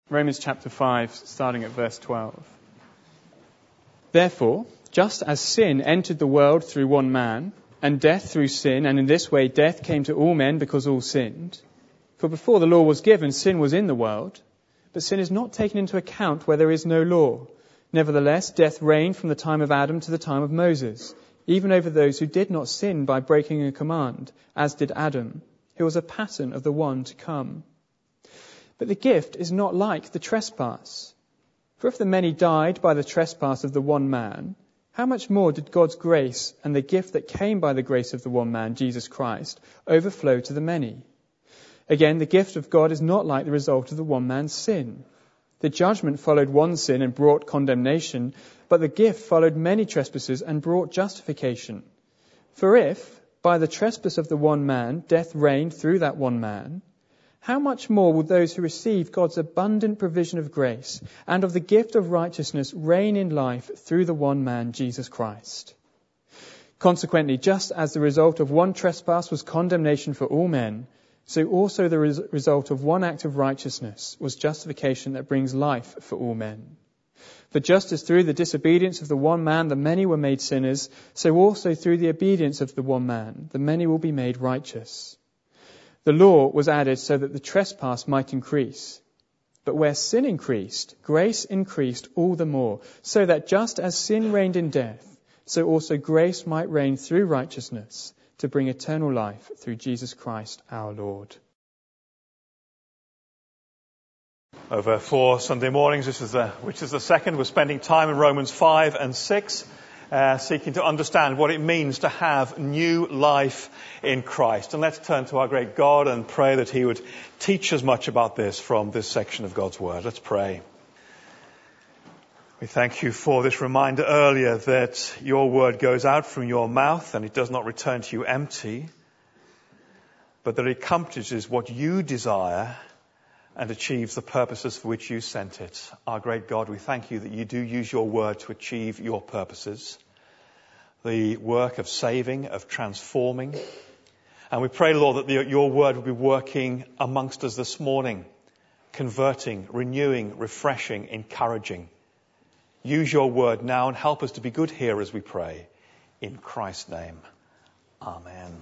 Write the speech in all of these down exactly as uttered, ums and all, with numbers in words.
Romans chapter five, starting at verse twelve. Therefore, just as sin entered the world through one man, and death through sin, and in this way death came to all men because all sinned. For before the law was given, sin was in the world, but sin is not taken into account where there is no law. Nevertheless, death reigned from the time of Adam to the time of Moses, even over those who did not sin by breaking a command, as did Adam, who was a pattern of the one to come. But the gift is not like the trespass. For if the many died by the trespass of the one man, how much more did God's grace and the gift that came by the grace of the one man, Jesus Christ, overflow to the many? Again, the gift of God is not like the result of the one man's sin. The judgment followed one sin and brought condemnation, but the gift followed many trespasses and brought justification. For if, by the trespass of the one man, death reigned through that one man, how much more will those who receive God's abundant provision of grace and of the gift of righteousness reign in life through the one man, Jesus Christ? Consequently, just as the result of one trespass was condemnation for all men, so also the res- result of one act of righteousness was justification that brings life for all men. For just as through the disobedience of the one man the many were made sinners, so also through the obedience of the one man the many will be made righteous. The law was added so that the trespass might increase. But where sin increased, grace increased all the more, so that just as sin reigned in death, so also grace might reign through righteousness to bring eternal life through Jesus Christ our Lord. Over four Sunday mornings, this is the, which is the second, we're spending time in Romans five and six. Uh, seeking to understand what it means to have new life in Christ. And let's turn to our great God and pray that He would teach us much about this from this section of God's Word. Let's pray. We thank You for this reminder earlier that Your Word goes out from Your mouth and it does not return to You empty, but that it accomplishes what You desire and achieves the purposes for which You sent it. Our great God, we thank You that You do use Your word to achieve Your purposes, the work of saving, of transforming. And we pray, Lord, that the, Your word will be working amongst us this morning, converting, renewing, refreshing, encouraging. Use Your word now and help us to be good hearers, we pray. In Christ's name, amen.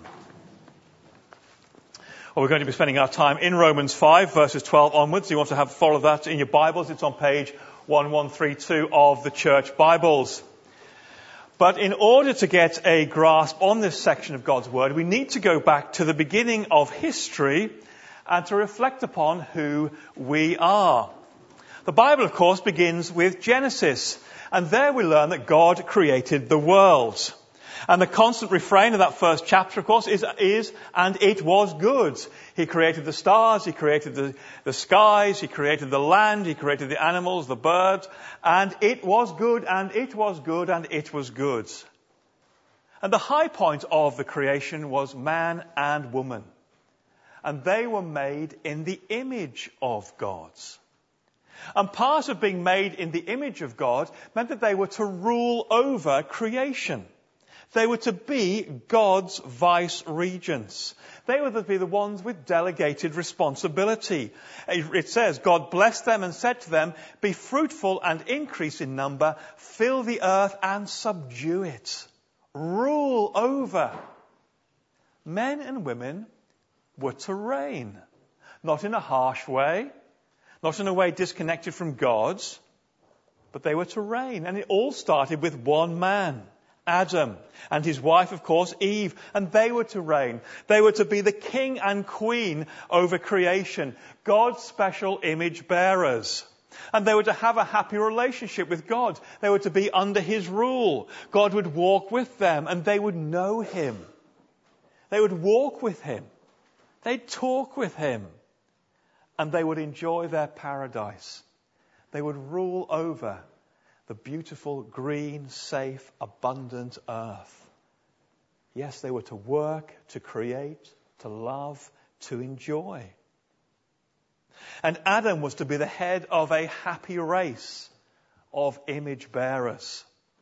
Well, we're going to be spending our time in Romans five, verses twelve onwards. You want to have follow that in your Bibles. It's on page eleven thirty-two of the Church Bibles. But in order to get a grasp on this section of God's Word, we need to go back to the beginning of history and to reflect upon who we are. The Bible, of course, begins with Genesis, and there we learn that God created the world. And the constant refrain of that first chapter, of course, is, is, and it was good. He created the stars, He created the, the skies, He created the land, He created the animals, the birds, and it was good, and it was good, and it was good. And the high point of the creation was man and woman. And they were made in the image of God. And part of being made in the image of God meant that they were to rule over creation. They were to be God's vice-regents. They were to be the ones with delegated responsibility. It says, God blessed them and said to them, be fruitful and increase in number, fill the earth and subdue it. Rule over. Men and women were to reign. Not in a harsh way, not in a way disconnected from God's, but they were to reign. And it all started with one man, Adam, and his wife, of course, Eve, and they were to reign. They were to be the king and queen over creation, God's special image bearers. And they were to have a happy relationship with God. They were to be under His rule. God would walk with them, and they would know Him. They would walk with Him. They'd talk with Him. And they would enjoy their paradise. They would rule over the beautiful, green, safe, abundant earth. Yes, they were to work, to create, to love, to enjoy. And Adam was to be the head of a happy race of image bearers.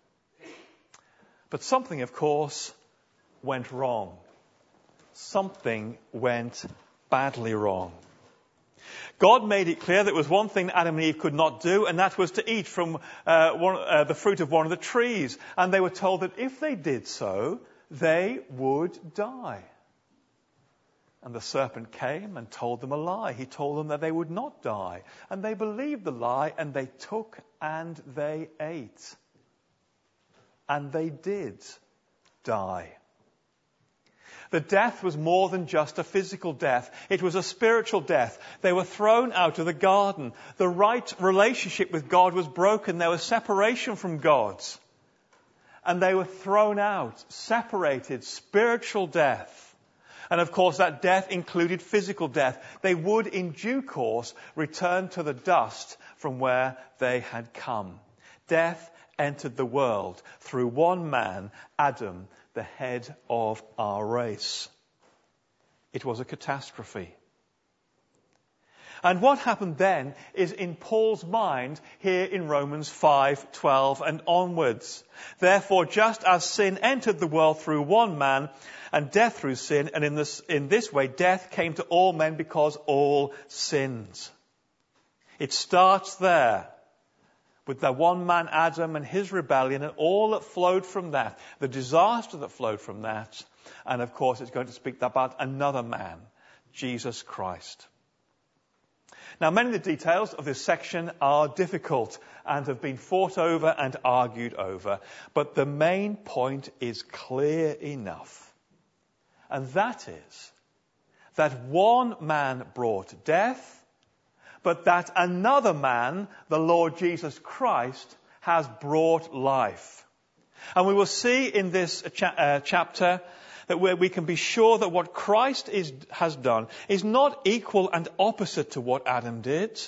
But something, of course, went wrong. Something went badly wrong. God made it clear that there was one thing Adam and Eve could not do, and that was to eat from uh, one, uh, the fruit of one of the trees. And they were told that if they did so, they would die. And the serpent came and told them a lie. He told them that they would not die. And they believed the lie, and they took and they ate. And they did die. The death was more than just a physical death. It was a spiritual death. They were thrown out of the garden. The right relationship with God was broken. There was separation from God. And they were thrown out, separated, spiritual death. And of course that death included physical death. They would in due course return to the dust from where they had come. Death entered the world through one man, Adam, the head of our race. It was a catastrophe. And what happened then is in Paul's mind here in Romans five twelve and onwards. Therefore, just as sin entered the world through one man, and death through sin, and in this, in this way death came to all men because all sinned. It starts there with the one man Adam and his rebellion and all that flowed from that, the disaster that flowed from that. And of course it's going to speak about another man, Jesus Christ. Now, many of the details of this section are difficult and have been fought over and argued over, but the main point is clear enough. And that is that one man brought death, but that another man, the Lord Jesus Christ, has brought life. And we will see in this cha- uh, chapter that where we can be sure that what Christ is, has done is not equal and opposite to what Adam did.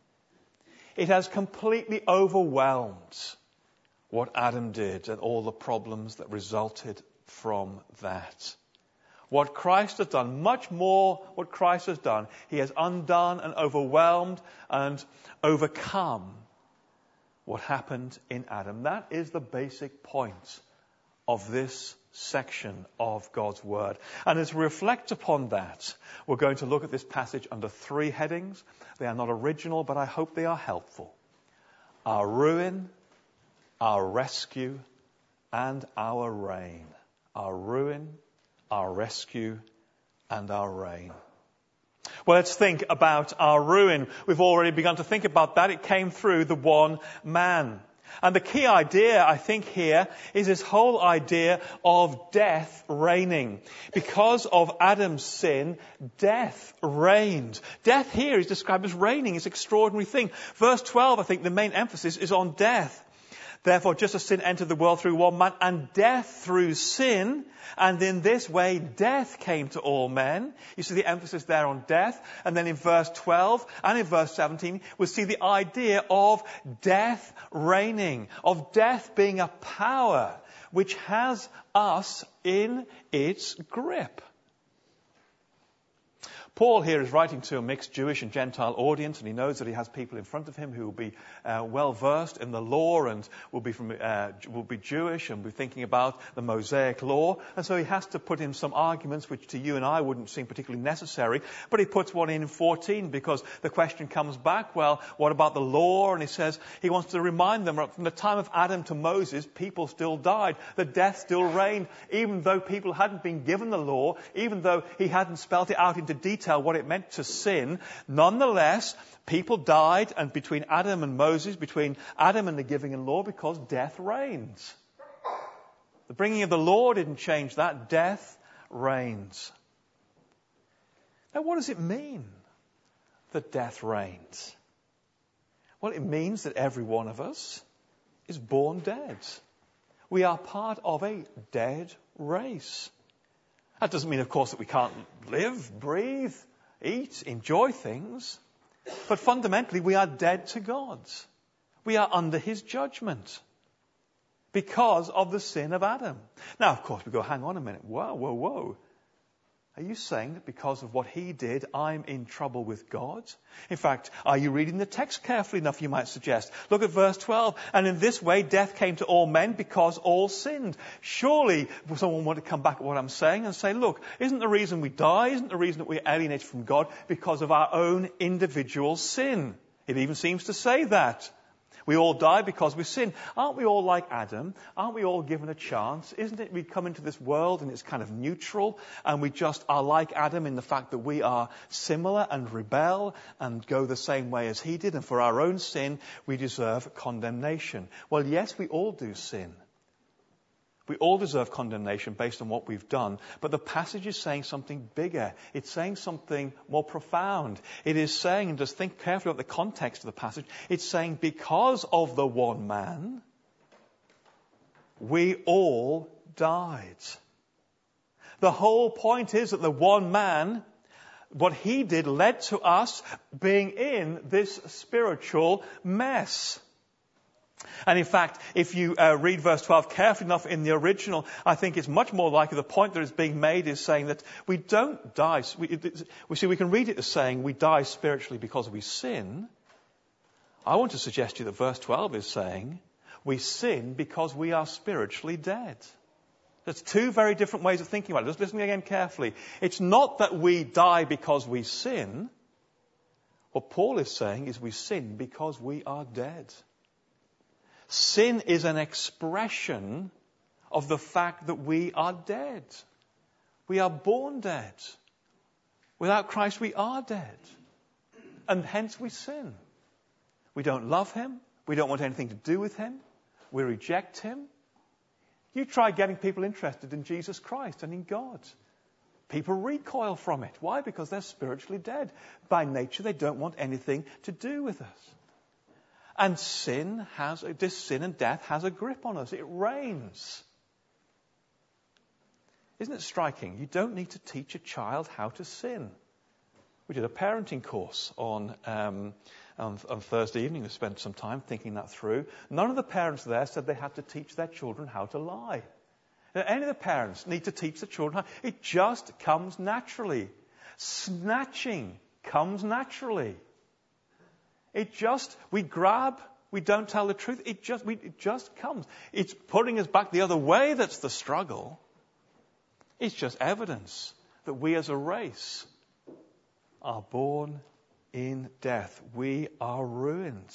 It has completely overwhelmed what Adam did and all the problems that resulted from that. What Christ has done, much more what Christ has done, he has undone and overwhelmed and overcome what happened in Adam. That is the basic point of this section of God's Word. And as we reflect upon that, we're going to look at this passage under three headings. They are not original, but I hope they are helpful. Our ruin, our rescue, and our reign. Our ruin, our rescue, and our reign. Well, let's think about our ruin. We've already begun to think about that. It came through the one man. And the key idea, I think, here is this whole idea of death reigning. Because of Adam's sin, death reigned. Death here is described as reigning. It's an extraordinary thing. Verse twelve, I think, the main emphasis is on death. Therefore, just as sin entered the world through one man, and death through sin, and in this way death came to all men. You see the emphasis there on death. And then in verse twelve and in verse seventeen, we see the idea of death reigning, of death being a power which has us in its grip. Paul here is writing to a mixed Jewish and Gentile audience, and he knows that he has people in front of him who will be uh, well versed in the law and will be from uh, will be Jewish and be thinking about the Mosaic law. And so he has to put in some arguments which to you and I wouldn't seem particularly necessary. But he puts one in in fourteen because the question comes back, well, what about the law? And he says he wants to remind them that from the time of Adam to Moses, people still died. The death still reigned, even though people hadn't been given the law, even though he hadn't spelt it out into detail what it meant to sin. Nonetheless, people died, and between Adam and Moses, between Adam and the giving of law, because death reigns. The bringing of the law didn't change that. Death reigns. Now, what does it mean that death reigns? Well, it means that every one of us is born dead. We are part of a dead race. That doesn't mean, of course, that we can't live, breathe, eat, enjoy things. But fundamentally, we are dead to God. We are under his judgment because of the sin of Adam. Now, of course, we go, hang on a minute. Whoa, whoa, whoa. Are you saying that because of what he did, I'm in trouble with God? In fact, are you reading the text carefully enough, you might suggest? Look at verse twelve. And in this way, death came to all men because all sinned. Surely someone want to come back at what I'm saying and say, look, isn't the reason we die, isn't the reason that we're alienated from God because of our own individual sin? It even seems to say that. We all die because we sin. Aren't we all like Adam? Aren't we all given a chance? Isn't it we come into this world and it's kind of neutral and we just are like Adam in the fact that we are similar and rebel and go the same way as he did, and for our own sin we deserve condemnation? Well, yes, we all do sin. We all deserve condemnation based on what we've done. But the passage is saying something bigger. It's saying something more profound. It is saying, and just think carefully about the context of the passage, it's saying because of the one man, we all died. The whole point is that the one man, what he did led to us being in this spiritual mess. And in fact, if you uh, read verse twelve carefully enough in the original, I think it's much more likely the point that is being made is saying that we don't die. We, it, we see, we can read it as saying we die spiritually because we sin. I want to suggest to you that verse twelve is saying we sin because we are spiritually dead. There's two very different ways of thinking about it. Just listen again carefully. It's not that we die because we sin. What Paul is saying is we sin because we are dead. Sin is an expression of the fact that we are dead. We are born dead. Without Christ, we are dead. And hence we sin. We don't love him. We don't want anything to do with him. We reject him. You try getting people interested in Jesus Christ and in God. People recoil from it. Why? Because they're spiritually dead. By nature, they don't want anything to do with us. And sin has, this sin and death has a grip on us. It reigns. Isn't it striking? You don't need to teach a child how to sin. We did a parenting course on, um, on, on Thursday evening. We spent some time thinking that through. None of the parents there said they had to teach their children how to lie. Any of the parents need to teach the children how. It just comes naturally. Snatching comes naturally. It just, we grab, we don't tell the truth. It just, we, it just comes. It's putting us back the other way that's the struggle. It's just evidence that we as a race are born in death. We are ruined.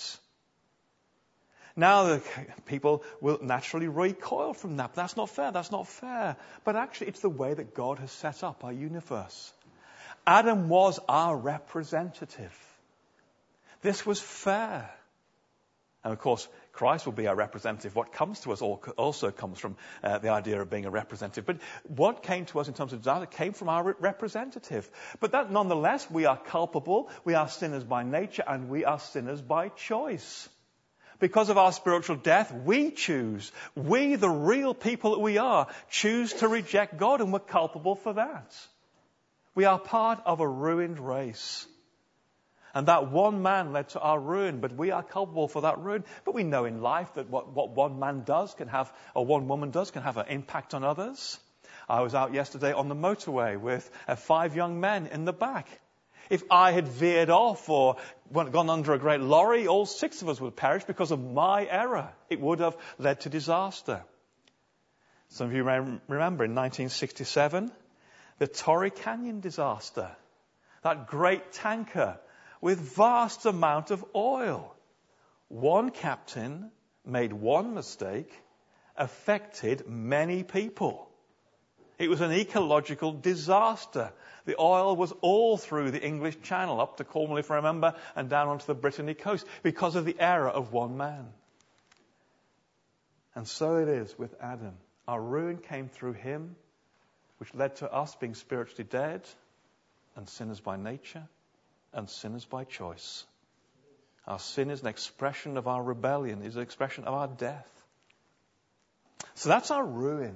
Now the people will naturally recoil from that. That's not fair. That's not fair. But actually it's the way that God has set up our universe. Adam was our representative. This was fair. And of course, Christ will be our representative. What comes to us also comes from uh, the idea of being a representative. But what came to us in terms of desire came from our representative. But that nonetheless, we are culpable, we are sinners by nature, and we are sinners by choice. Because of our spiritual death, we choose. We, the real people that we are, choose to reject God, and we're culpable for that. We are part of a ruined race. And that one man led to our ruin, but we are culpable for that ruin. But we know in life that what, what one man does can have, or one woman does, can have an impact on others. I was out yesterday on the motorway with uh, five young men in the back. If I had veered off or gone under a great lorry, all six of us would perish because of my error. It would have led to disaster. Some of you may remember in nineteen sixty-seven, the Torrey Canyon disaster. That great tanker with vast amount of oil. One captain made one mistake, affected many people. It was an ecological disaster. The oil was all through the English Channel, up to Cornwall, if I remember, and down onto the Brittany coast, because of the error of one man. And so it is with Adam. Our ruin came through him, which led to us being spiritually dead and sinners by nature and sinners by choice. Our sin is an expression of our rebellion, is an expression of our death. So that's our ruin.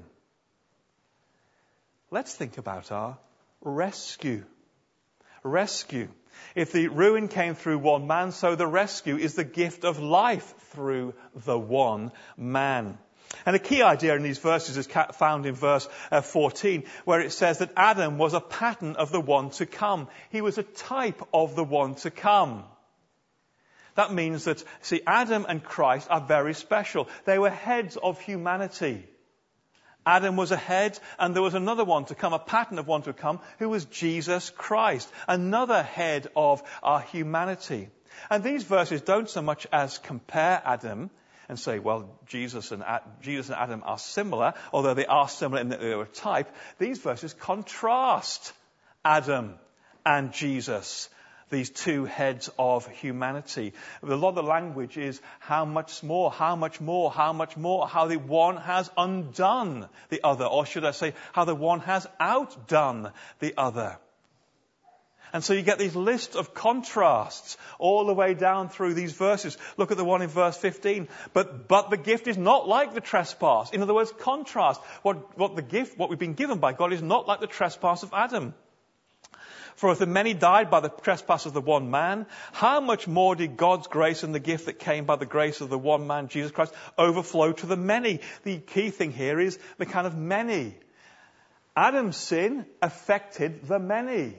Let's think about our rescue. Rescue. If the ruin came through one man, so the rescue is the gift of life through the one man. And a key idea in these verses is found in verse fourteen, where it says that Adam was a pattern of the one to come. He was a type of the one to come. That means that, see, Adam and Christ are very special. They were heads of humanity. Adam was a head, and there was another one to come, a pattern of one to come, who was Jesus Christ, another head of our humanity. And these verses don't so much as compare Adam and say, well, Jesus and, Jesus and Adam are similar, although they are similar in that they were a type. These verses contrast Adam and Jesus, these two heads of humanity. A lot of the language is how much more, how much more, how much more, how the one has undone the other, or should I say, how the one has outdone the other. And so you get these lists of contrasts all the way down through these verses. Look at the one in verse fifteen. But, but the gift is not like the trespass. In other words, contrast. What, what the gift, what we've been given by God is not like the trespass of Adam. For if the many died by the trespass of the one man, how much more did God's grace and the gift that came by the grace of the one man, Jesus Christ, overflow to the many? The key thing here is the kind of many. Adam's sin affected the many.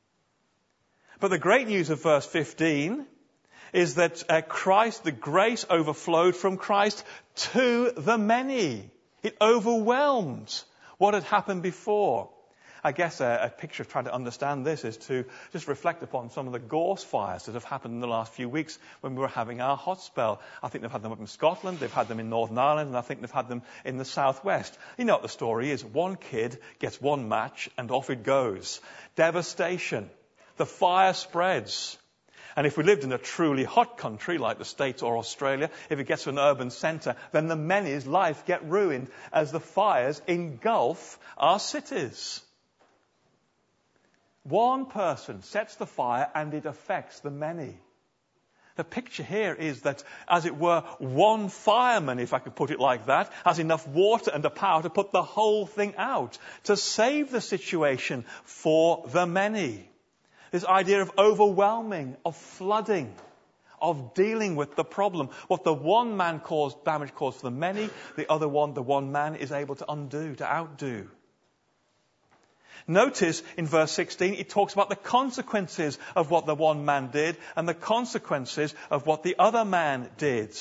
But the great news of verse fifteen is that uh, Christ, the grace overflowed from Christ to the many. It overwhelmed what had happened before. I guess a, a picture of trying to understand this is to just reflect upon some of the gorse fires that have happened in the last few weeks when we were having our hot spell. I think they've had them up in Scotland, they've had them in Northern Ireland, and I think they've had them in the southwest. You know what the story is. One kid gets one match and off it goes. Devastation. The fire spreads. And if we lived in a truly hot country like the States or Australia, if it gets to an urban centre, then the many's life get ruined as the fires engulf our cities. One person sets the fire and it affects the many. The picture here is that, as it were, one fireman, if I could put it like that, has enough water and the power to put the whole thing out, to save the situation for the many. This idea of overwhelming, of flooding, of dealing with the problem. What the one man caused, damage caused for the many, the other one, the one man, is able to undo, to outdo. Notice in verse sixteen, it talks about the consequences of what the one man did and the consequences of what the other man did.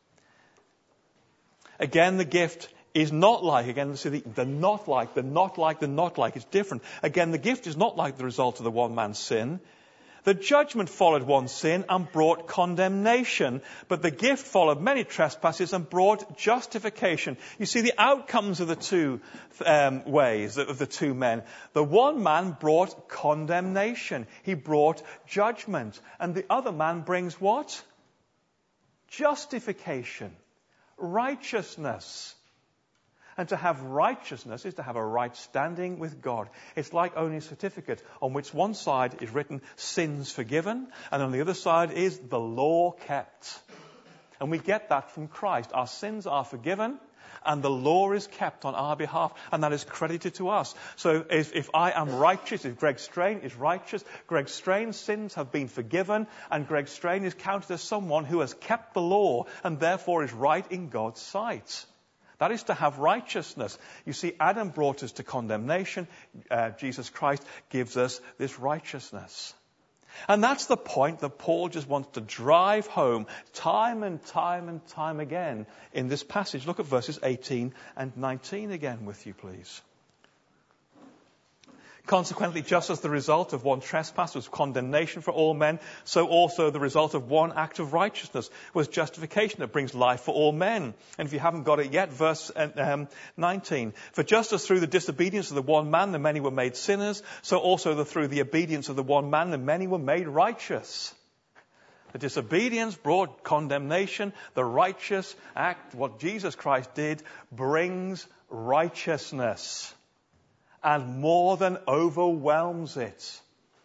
Again, the gift is not like, again, see the, the not like, the not like, the not like, it's different. Again, the gift is not like the result of the one man's sin. The judgment followed one sin and brought condemnation, but the gift followed many trespasses and brought justification. You see the outcomes of the two um, ways, of the two men. The one man brought condemnation. He brought judgment. And the other man brings what? Justification. Righteousness. And to have righteousness is to have a right standing with God. It's like owning a certificate on which one side is written sins forgiven, and on the other side is the law kept. And we get that from Christ. Our sins are forgiven, and the law is kept on our behalf, and that is credited to us. So if, if I am righteous, if Greg Strain is righteous, Greg Strain's sins have been forgiven, and Greg Strain is counted as someone who has kept the law, and therefore is right in God's sight. That is to have righteousness. You see, Adam brought us to condemnation. Uh, Jesus Christ gives us this righteousness. And that's the point that Paul just wants to drive home time and time and time again in this passage. Look at verses eighteen and nineteen again with you, please. Consequently, just as the result of one trespass was condemnation for all men, so also the result of one act of righteousness was justification that brings life for all men. And if you haven't got it yet, verse um, nineteen. For just as through the disobedience of the one man the many were made sinners, so also the, through the obedience of the one man the many were made righteous. The disobedience brought condemnation. The righteous act, what Jesus Christ did, brings righteousness. And more than overwhelms it.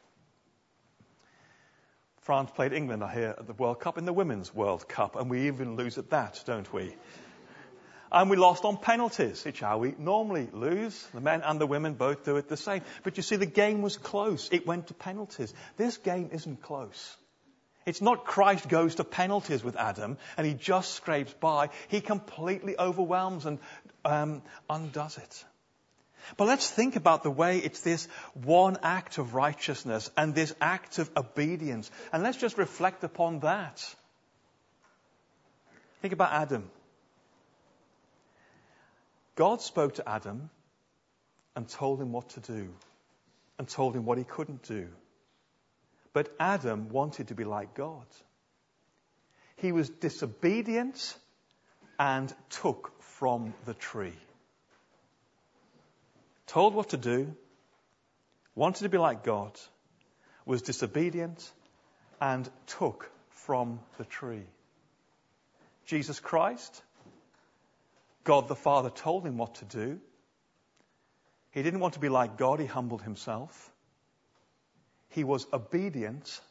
France played England, I hear, at the World Cup, in the Women's World Cup, and we even lose at that, don't we? And we lost on penalties. It's how we normally lose. The men and the women both do it the same. But you see, the game was close. It went to penalties. This game isn't close. It's not Christ goes to penalties with Adam and he just scrapes by. He completely overwhelms and um, undoes it. But let's think about the way it's this one act of righteousness and this act of obedience. And let's just reflect upon that. Think about Adam. God spoke to Adam and told him what to do and told him what he couldn't do. But Adam wanted to be like God. He was disobedient and took from the tree. Told what to do, wanted to be like God, was disobedient and took from the tree. Jesus Christ, God the Father told him what to do. He didn't want to be like God, he humbled himself. He was obedient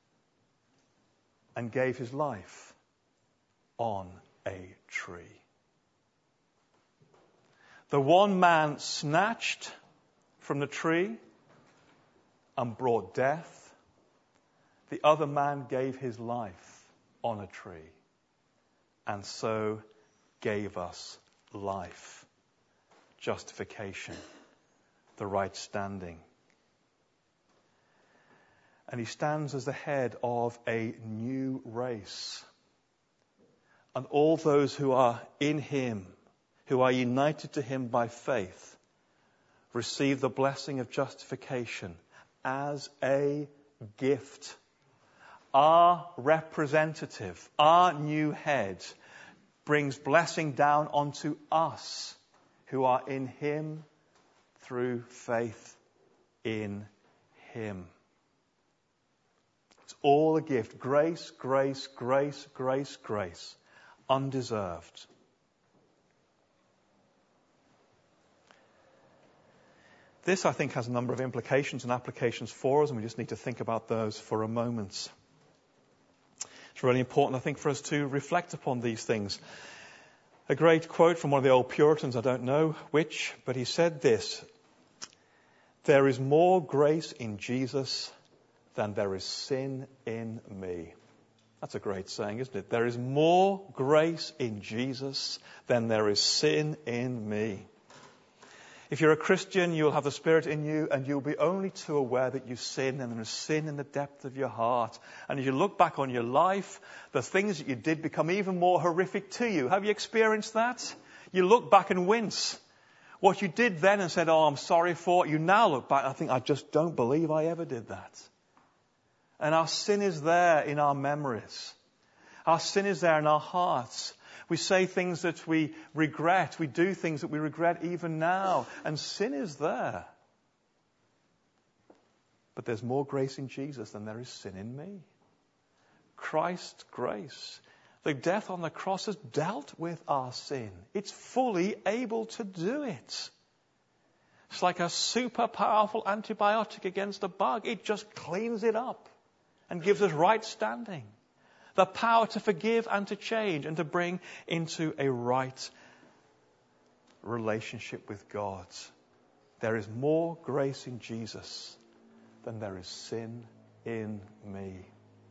and gave his life on a tree. The one man snatched from the tree and brought death. The other man gave his life on a tree and so gave us life, justification, the right standing. And he stands as the head of a new race. And all those who are in him, who are united to him by faith, receive the blessing of justification as a gift. Our representative, our new head, brings blessing down onto us who are in him through faith in him. It's all a gift. Grace, grace, grace, grace, grace. Undeserved. This, I think, has a number of implications and applications for us, and we just need to think about those for a moment. It's really important, I think, for us to reflect upon these things. A great quote from one of the old Puritans, I don't know which, but he said this: "There is more grace in Jesus than there is sin in me." That's a great saying, isn't it? There is more grace in Jesus than there is sin in me. If you're a Christian, you'll have the Spirit in you and you'll be only too aware that you sin, and there is sin in the depth of your heart. And as you look back on your life, the things that you did become even more horrific to you. Have you experienced that? You look back and wince. What you did then and said, "Oh, I'm sorry for it," you now look back and think, "I just don't believe I ever did that." And our sin is there in our memories. Our sin is there in our hearts. We say things that we regret. We do things that we regret even now. And sin is there. But there's more grace in Jesus than there is sin in me. Christ's grace. The death on the cross has dealt with our sin. It's fully able to do it. It's like a super powerful antibiotic against a bug. It just cleans it up and gives us right standing. The power to forgive and to change and to bring into a right relationship with God. There is more grace in Jesus than there is sin in me.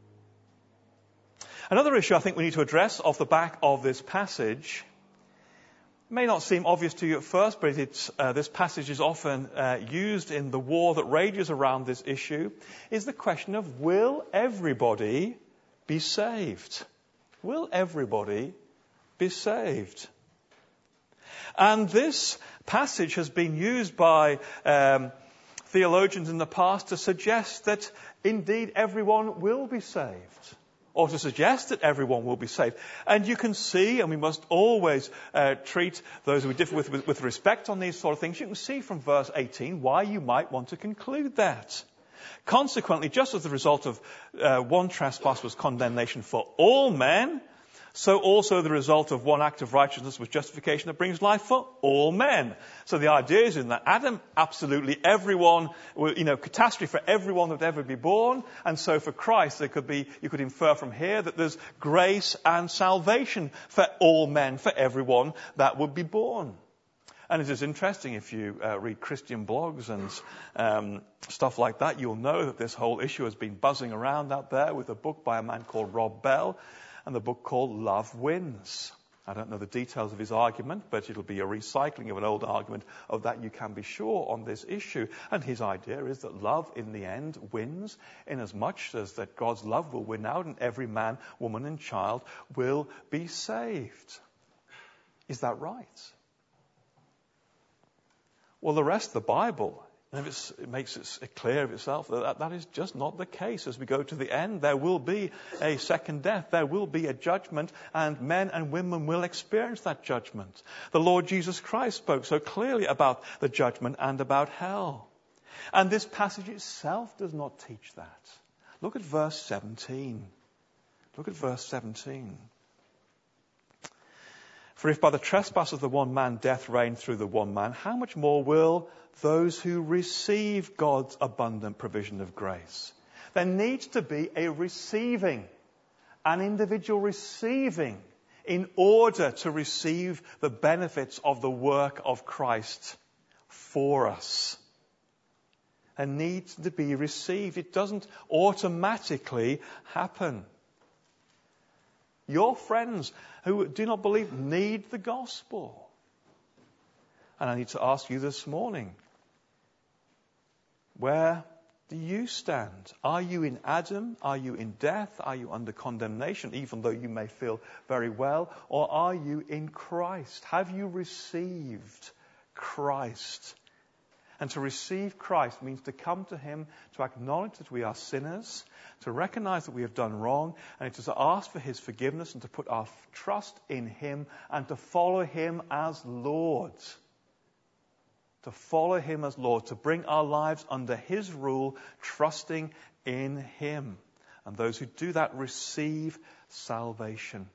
Another issue I think we need to address off the back of this passage, may not seem obvious to you at first, but it's, uh, this passage is often uh, used in the war that rages around this issue, is the question of, will everybody be saved? Will everybody be saved? And this passage has been used by um, theologians in the past to suggest that indeed everyone will be saved, or to suggest that everyone will be saved. And you can see, and we must always uh, treat those we differ with, with with respect on these sort of things, you can see from verse eighteen why you might want to conclude that. Consequently, just as the result of uh, one trespass was condemnation for all men, so also the result of one act of righteousness was justification that brings life for all men. So the idea is in that Adam, absolutely everyone, you know, catastrophe for everyone that would ever be born. And so for Christ, there could be, you could infer from here that there's grace and salvation for all men, for everyone that would be born. And it is interesting, if you uh, read Christian blogs and um, stuff like that, you'll know that this whole issue has been buzzing around out there with a book by a man called Rob Bell and the book called Love Wins. I don't know the details of his argument, but it'll be a recycling of an old argument of that, you can be sure, on this issue. And his idea is that love in the end wins, in as much as that God's love will win out and every man, woman and child will be saved. Is that right? Well, the rest of the Bible, if it's, it makes it clear of itself that that is just not the case. As we go to the end, there will be a second death. There will be a judgment, and men and women will experience that judgment. The Lord Jesus Christ spoke so clearly about the judgment and about hell. And this passage itself does not teach that. Look at verse seventeen. Look at verse seventeen. For if by the trespass of the one man death reigned through the one man, how much more will those who receive God's abundant provision of grace? There needs to be a receiving, an individual receiving, in order to receive the benefits of the work of Christ for us. It needs to be received. It doesn't automatically happen. Your friends who do not believe need the gospel. And I need to ask you this morning, where do you stand? Are you in Adam? Are you in death? Are you under condemnation, even though you may feel very well? Or are you in Christ? Have you received Christ? And to receive Christ means to come to Him, to acknowledge that we are sinners, to recognize that we have done wrong, and it is to ask for His forgiveness and to put our trust in Him and to follow Him as Lord. To follow Him as Lord, to bring our lives under His rule, trusting in Him. And those who do that receive salvation.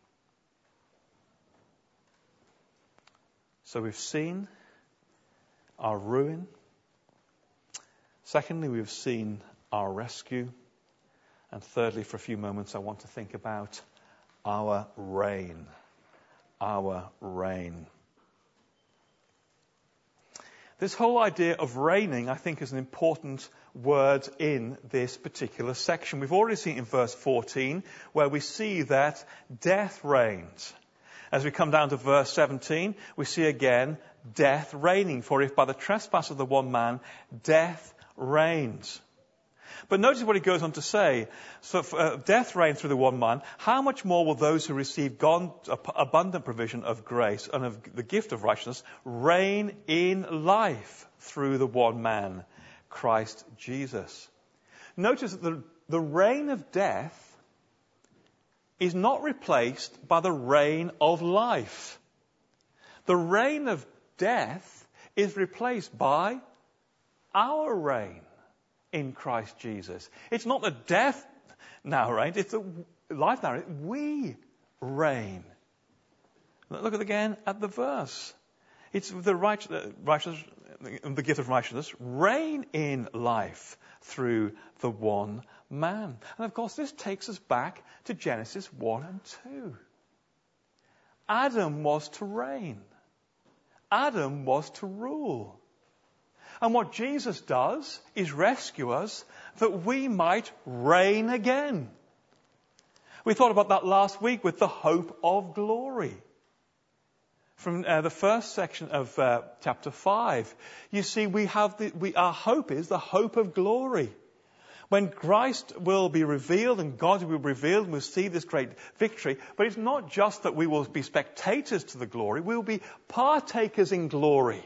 So we've seen our ruin. Secondly, we've seen our rescue. And thirdly, for a few moments, I want to think about our reign. Our reign. This whole idea of reigning, I think, is an important word in this particular section. We've already seen it in verse fourteen, where we see that death reigns. As we come down to verse seventeen, we see again death reigning. For if by the trespass of the one man, death reigns. But notice what he goes on to say. So if, uh, death reigned through the one man, how much more will those who receive God's abundant provision of grace and of the gift of righteousness reign in life through the one man, Christ Jesus? Notice that the, the reign of death is not replaced by the reign of life. The reign of death is replaced by our reign in Christ Jesus. It's not the death now reigns, it's the life now reigns. We reign. Look at again at the verse. It's the righteous, righteous, the gift of righteousness reign in life through the one man. And of course this takes us back to Genesis one and two. Adam was to reign. Adam was to rule. And what Jesus does is rescue us that we might reign again. We thought about that last week with the hope of glory. From uh, the first section of uh, chapter five, you see we have the, we, our hope is the hope of glory. When Christ will be revealed and God will be revealed and we'll see this great victory, but it's not just that we will be spectators to the glory, we will be partakers in glory.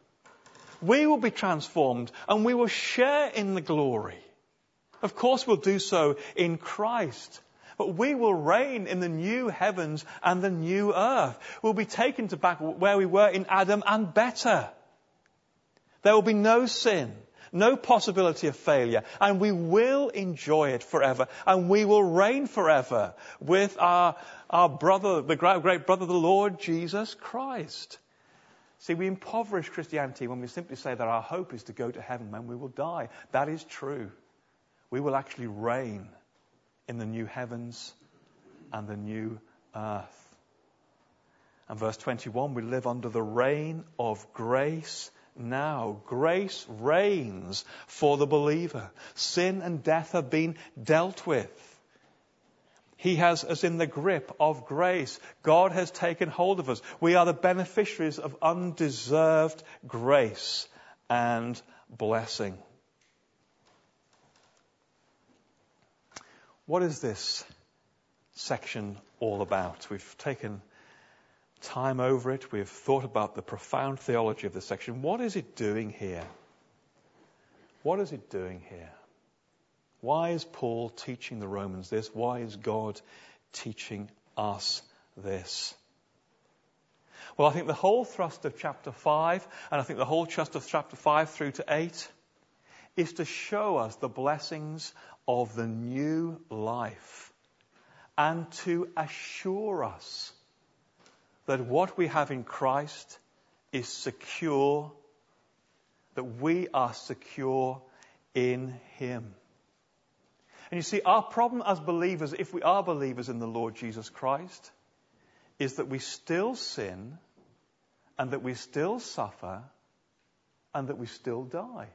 We will be transformed and we will share in the glory. Of course we'll do so in Christ. But we will reign in the new heavens and the new earth. We'll be taken to back where we were in Adam and better. There will be no sin, no possibility of failure, and we will enjoy it forever. And we will reign forever with our, our brother, the great, great brother, the Lord Jesus Christ. See, we impoverish Christianity when we simply say that our hope is to go to heaven when we will die. That is true. We will actually reign in the new heavens and the new earth. And verse twenty-one, we live under the reign of grace now. Grace reigns for the believer. Sin and death have been dealt with. He has us in the grip of grace. God has taken hold of us. We are the beneficiaries of undeserved grace and blessing. What is this section all about? We've taken time over it. We've thought about the profound theology of this section. What is it doing here? What is it doing here? Why is Paul teaching the Romans this? Why is God teaching us this? Well, I think the whole thrust of chapter five, and I think the whole thrust of chapter five through to eight, is to show us the blessings of the new life and to assure us that what we have in Christ is secure, that we are secure in Him. And you see, our problem as believers, if we are believers in the Lord Jesus Christ, is that we still sin and that we still suffer and that we still die.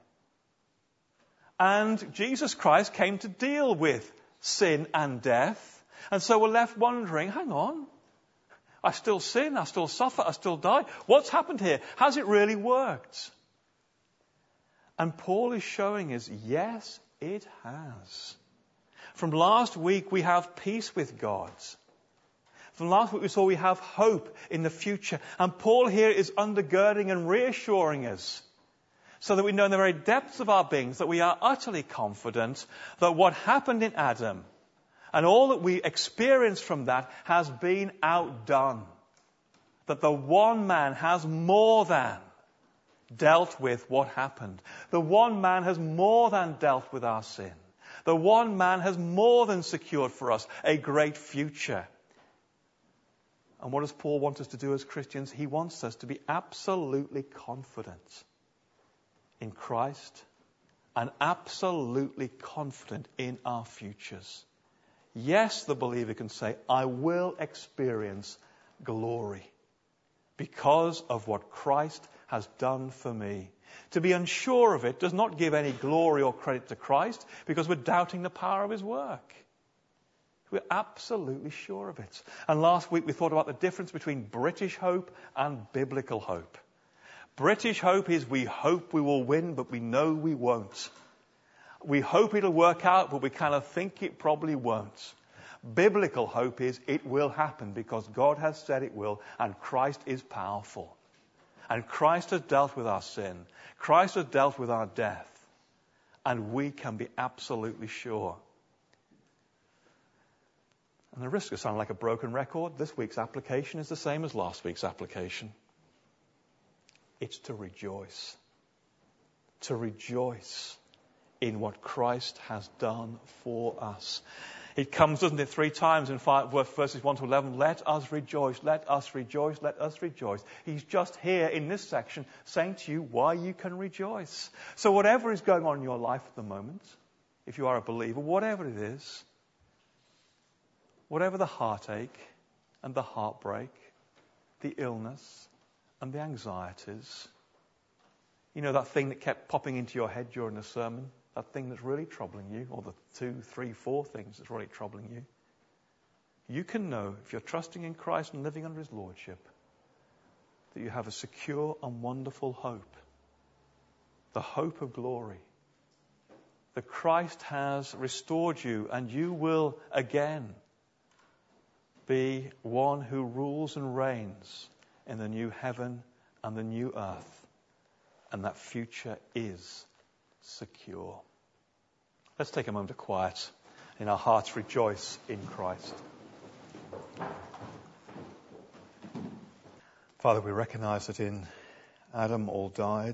And Jesus Christ came to deal with sin and death. And so we're left wondering, hang on, I still sin, I still suffer, I still die. What's happened here? Has it really worked? And Paul is showing us, yes, it has. From last week, we have peace with God. From last week, we saw we have hope in the future. And Paul here is undergirding and reassuring us so that we know in the very depths of our beings that we are utterly confident that what happened in Adam and all that we experience from that has been outdone. That the one man has more than dealt with what happened. The one man has more than dealt with our sin. The one man has more than secured for us a great future. And what does Paul want us to do as Christians? He wants us to be absolutely confident in Christ and absolutely confident in our futures. Yes, the believer can say, I will experience glory because of what Christ has done for me. To be unsure of it does not give any glory or credit to Christ because we're doubting the power of His work. We're absolutely sure of it. And last week we thought about the difference between British hope and biblical hope. British hope is we hope we will win, but we know we won't. We hope it'll work out, but we kind of think it probably won't. Biblical hope is it will happen because God has said it will, and Christ is powerful. And Christ has dealt with our sin. Christ has dealt with our death. And we can be absolutely sure. And the risk of sounding like a broken record, this week's application is the same as last week's application. It's to rejoice. To rejoice in what Christ has done for us. It comes, doesn't it, three times in five, verses one to eleven. Let us rejoice, let us rejoice, let us rejoice. He's just here in this section saying to you why you can rejoice. So whatever is going on in your life at the moment, if you are a believer, whatever it is, whatever the heartache and the heartbreak, the illness and the anxieties, you know, that thing that kept popping into your head during the sermon, that thing that's really troubling you, or the two, three, four things that's really troubling you, you can know, if you're trusting in Christ and living under His Lordship, that you have a secure and wonderful hope. The hope of glory. That Christ has restored you, and you will again be one who rules and reigns in the new heaven and the new earth. And that future is secure. Let's take a moment of quiet. In our hearts, rejoice in Christ. Father, we recognize that in Adam all died,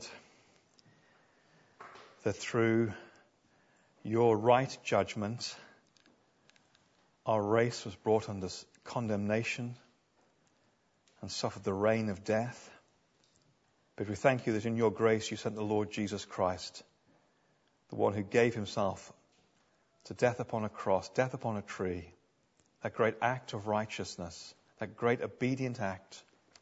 that through your right judgment, our race was brought under condemnation and suffered the reign of death. But we thank you that in your grace you sent the Lord Jesus Christ, the one who gave himself to death upon a cross, death upon a tree, that great act of righteousness, that great obedient act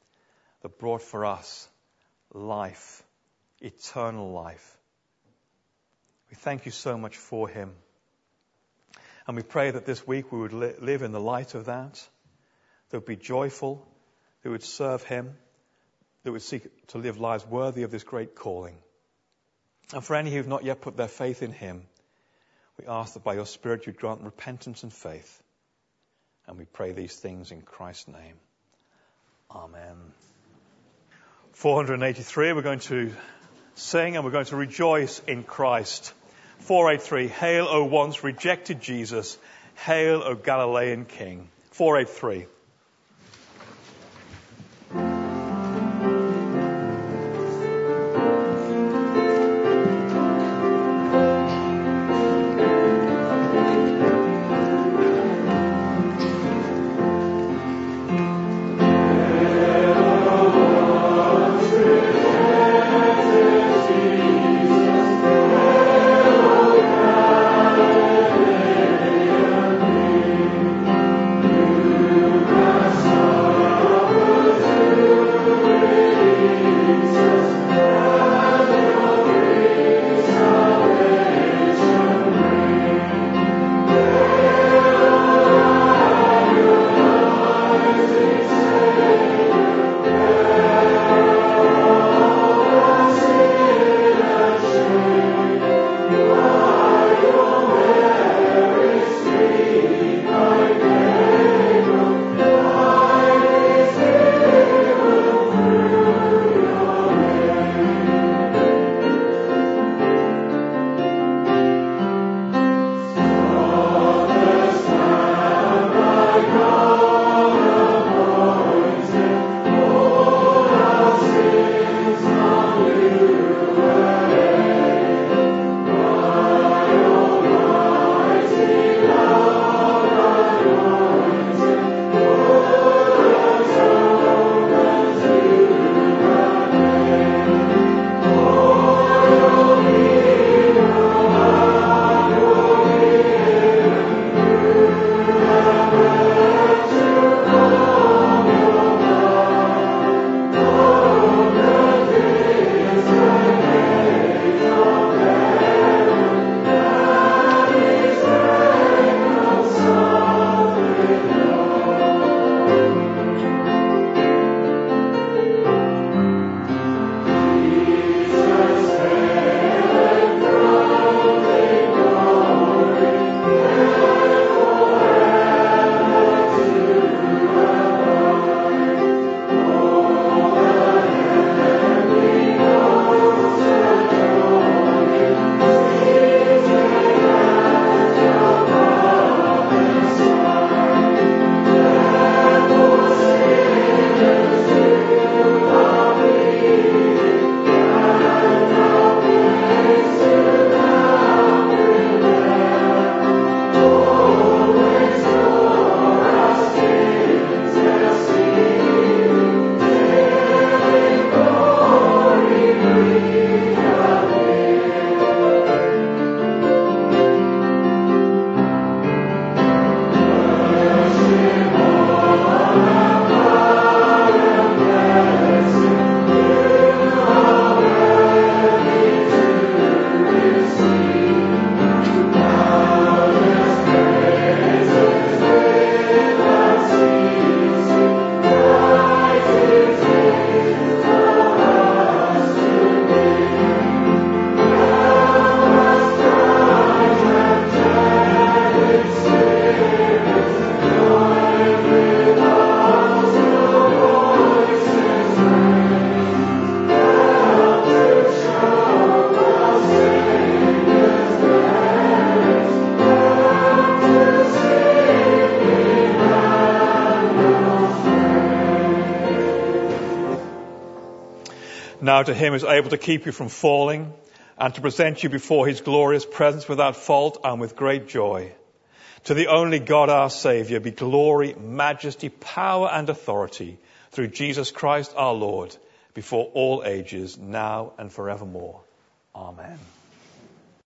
that brought for us life, eternal life. We thank you so much for him. And we pray that this week we would li- live in the light of that, that would be joyful, that would serve him, that would seek to live lives worthy of this great calling. And for any who have not yet put their faith in him, we ask that by your Spirit you'd grant repentance and faith. And we pray these things in Christ's name. Amen. four hundred eighty-three, we're going to sing and we're going to rejoice in Christ. four eighty-three, Hail, O once rejected Jesus. Hail, O Galilean King. four eighty-three. Now to him who is able to keep you from falling and to present you before his glorious presence without fault and with great joy. To the only God our Saviour be glory, majesty, power and authority through Jesus Christ our Lord, before all ages, now and forevermore. Amen.